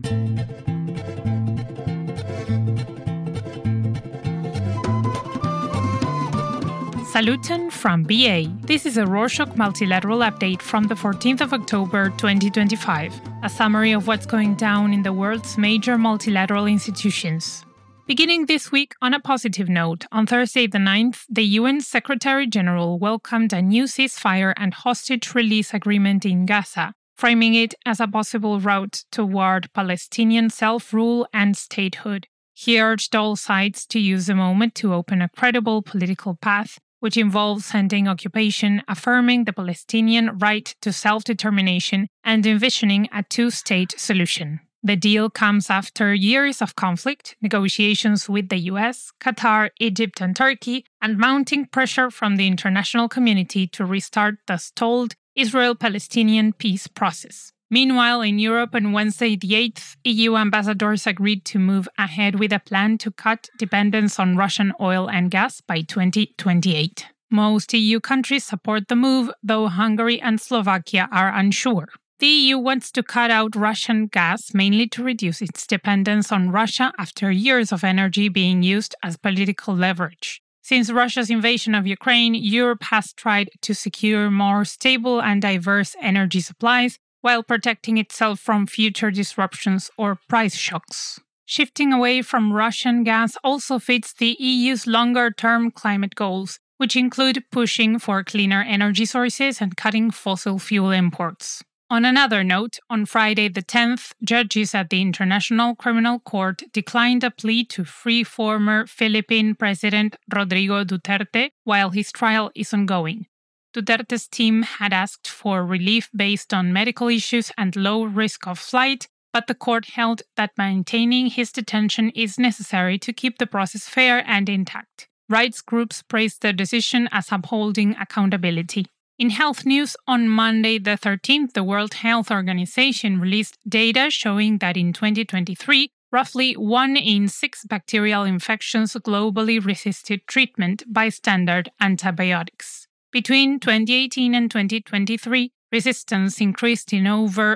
Saluton from BA. This is a Rorschach multilateral update from the 14th of October 2025, a summary of what's going down in the world's major multilateral institutions. Beginning this week on a positive note, on Thursday the 9th, the UN Secretary-General welcomed a new ceasefire and hostage release agreement in Gaza, framing it as a possible route toward Palestinian self-rule and statehood. He urged all sides to use the moment to open a credible political path, which involves ending occupation, affirming the Palestinian right to self-determination, and envisioning a two-state solution. The deal comes after years of conflict, negotiations with the US, Qatar, Egypt, and Turkey, and mounting pressure from the international community to restart the stalled Israel-Palestinian peace process. Meanwhile, in Europe on Wednesday the 8th, EU ambassadors agreed to move ahead with a plan to cut dependence on Russian oil and gas by 2028. Most EU countries support the move, though Hungary and Slovakia are unsure. The EU wants to cut out Russian gas mainly to reduce its dependence on Russia after years of energy being used as political leverage. Since Russia's invasion of Ukraine, Europe has tried to secure more stable and diverse energy supplies, while protecting itself from future disruptions or price shocks. Shifting away from Russian gas also fits the EU's longer-term climate goals, which include pushing for cleaner energy sources and cutting fossil fuel imports. On another note, on Friday the 10th, judges at the International Criminal Court declined a plea to free former Philippine President Rodrigo Duterte while his trial is ongoing. Duterte's team had asked for relief based on medical issues and low risk of flight, but the court held that maintaining his detention is necessary to keep the process fair and intact. Rights groups praised the decision as upholding accountability. In health news, on Monday the 13th, the World Health Organization released data showing that in 2023, roughly 1 in 6 bacterial infections globally resisted treatment by standard antibiotics. Between 2018 and 2023, resistance increased in over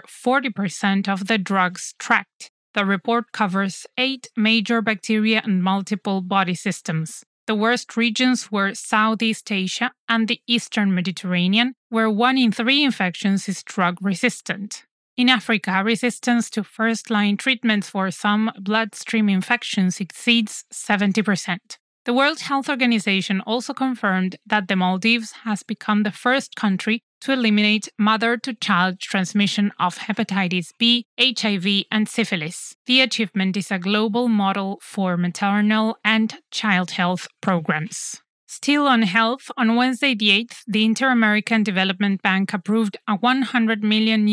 40% of the drugs tracked. The report covers 8 major bacteria and multiple body systems. The worst regions were Southeast Asia and the Eastern Mediterranean, where 1 in 3 infections is drug-resistant. In Africa, resistance to first-line treatments for some bloodstream infections exceeds 70%. The World Health Organization also confirmed that the Maldives has become the first country to eliminate mother-to-child transmission of hepatitis B, HIV, and syphilis. The achievement is a global model for maternal and child health programs. Still on health, on Wednesday the 8th, the Inter-American Development Bank approved a $100 million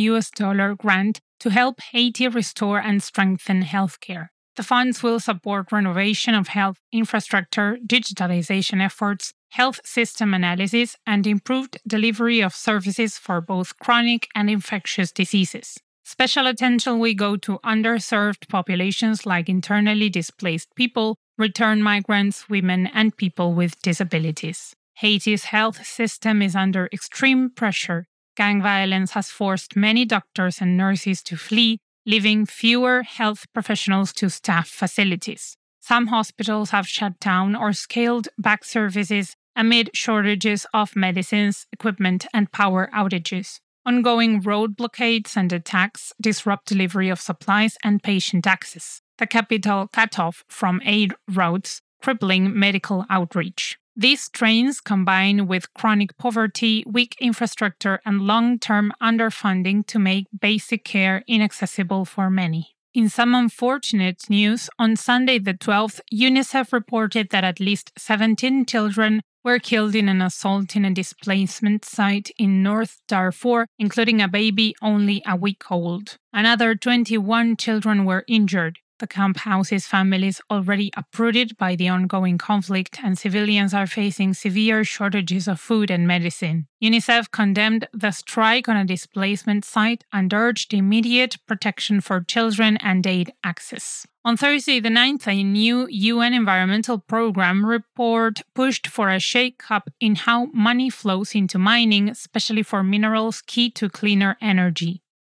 grant to help Haiti restore and strengthen healthcare. The funds will support renovation of health infrastructure, digitalization efforts, health system analysis, and improved delivery of services for both chronic and infectious diseases. Special attention will go to underserved populations like internally displaced people, return migrants, women, and people with disabilities. Haiti's health system is under extreme pressure. Gang violence has forced many doctors and nurses to flee, leaving fewer health professionals to staff facilities. Some hospitals have shut down or scaled back services amid shortages of medicines, equipment, and power outages. Ongoing road blockades and attacks disrupt delivery of supplies and patient access. The capital cut off from aid routes, crippling medical outreach. These strains combine with chronic poverty, weak infrastructure, and long-term underfunding to make basic care inaccessible for many. In some unfortunate news, on Sunday the 12th, UNICEF reported that at least 17 children were killed in an assault in a displacement site in North Darfur, including a baby only a week old. Another 21 children were injured. The camp houses families already uprooted by the ongoing conflict, and civilians are facing severe shortages of food and medicine. UNICEF condemned the strike on a displacement site and urged immediate protection for children and aid access. On Thursday the 9th, a new UN environmental program report pushed for a shake-up in how money flows into mining, especially for minerals key to cleaner energy.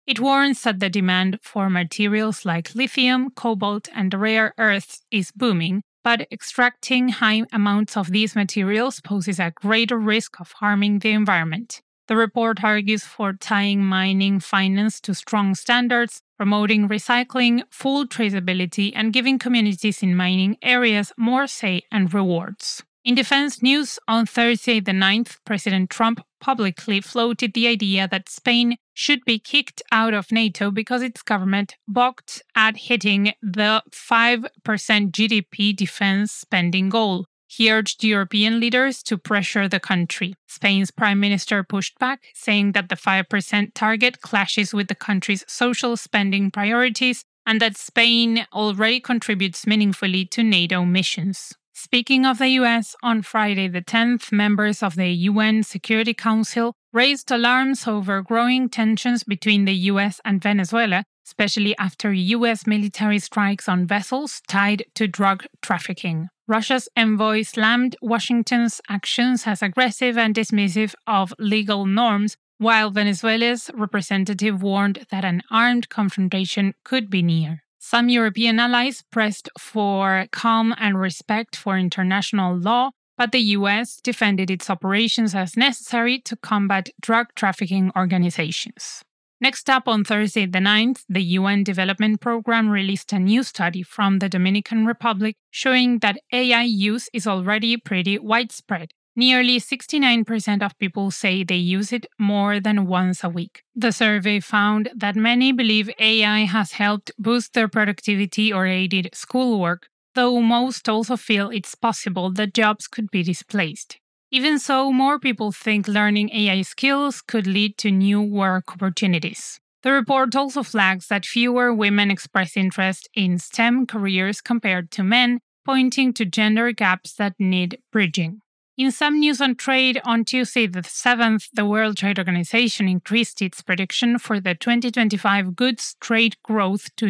It warns that the demand for materials like lithium, cobalt, and rare earths is booming, but extracting high amounts of these materials poses a greater risk of harming the environment. The report argues for tying mining finance to strong standards, promoting recycling, full traceability, and giving communities in mining areas more say and rewards. In defense news, on Thursday the 9th, President Trump publicly floated the idea that Spain should be kicked out of NATO because its government balked at hitting the 5% GDP defense spending goal. He urged European leaders to pressure the country. Spain's prime minister pushed back, saying that the 5% target clashes with the country's social spending priorities and that Spain already contributes meaningfully to NATO missions. Speaking of the US, on Friday the 10th, members of the UN Security Council raised alarms over growing tensions between the US and Venezuela, especially after US military strikes on vessels tied to drug trafficking. Russia's envoy slammed Washington's actions as aggressive and dismissive of legal norms, while Venezuela's representative warned that an armed confrontation could be near. Some European allies pressed for calm and respect for international law, but the US defended its operations as necessary to combat drug trafficking organizations. Next up, on Thursday the 9th, the UN Development Programme released a new study from the Dominican Republic showing that AI use is already pretty widespread. Nearly 69% of people say they use it more than once a week. The survey found that many believe AI has helped boost their productivity or aided schoolwork, though most also feel it's possible that jobs could be displaced. Even so, more people think learning AI skills could lead to new work opportunities. The report also flags that fewer women express interest in STEM careers compared to men, pointing to gender gaps that need bridging. In some news on trade, on Tuesday the 7th, the World Trade Organization increased its prediction for the 2025 goods trade growth to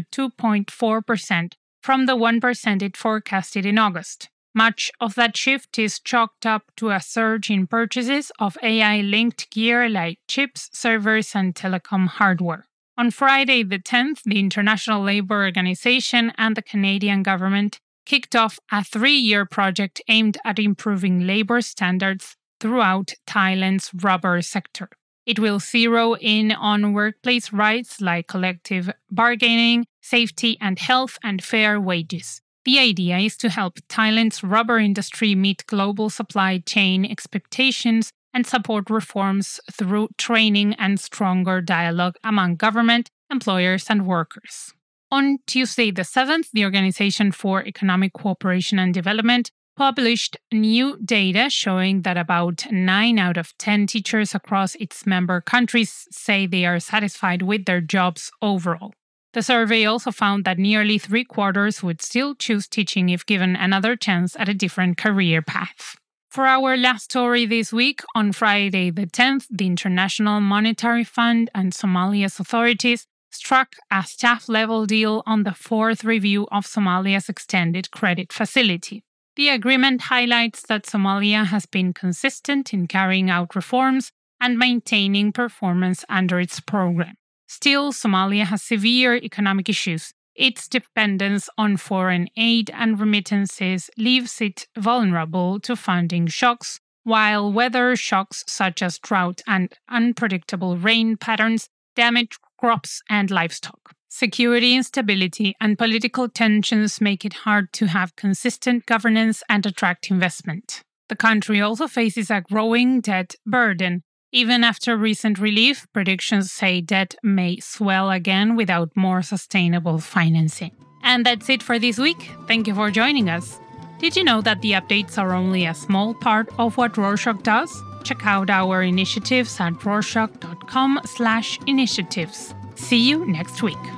2.4% from the 1% it forecasted in August. Much of that shift is chalked up to a surge in purchases of AI-linked gear like chips, servers, and telecom hardware. On Friday the 10th, the International Labour Organization and the Canadian government kicked off a 3-year project aimed at improving labor standards throughout Thailand's rubber sector. It will zero in on workplace rights like collective bargaining, safety and health, and fair wages. The idea is to help Thailand's rubber industry meet global supply chain expectations and support reforms through training and stronger dialogue among government, employers, and workers. On Tuesday the 7th, the Organization for Economic Cooperation and Development published new data showing that about 9 out of 10 teachers across its member countries say they are satisfied with their jobs overall. The survey also found that nearly 3/4 would still choose teaching if given another chance at a different career path. For our last story this week, on Friday the 10th, the International Monetary Fund and Somalia's authorities struck a staff-level deal on the 4th review of Somalia's extended credit facility. The agreement highlights that Somalia has been consistent in carrying out reforms and maintaining performance under its program. Still, Somalia has severe economic issues. Its dependence on foreign aid and remittances leaves it vulnerable to funding shocks, while weather shocks such as drought and unpredictable rain patterns damage crops and livestock. Security instability and political tensions make it hard to have consistent governance and attract investment. The country also faces a growing debt burden. Even after recent relief, predictions say debt may swell again without more sustainable financing. And that's it for this week. Thank you for joining us. Did you know that the updates are only a small part of what Rorshok does? Check out our initiatives at rorshok.com/initiatives. See you next week.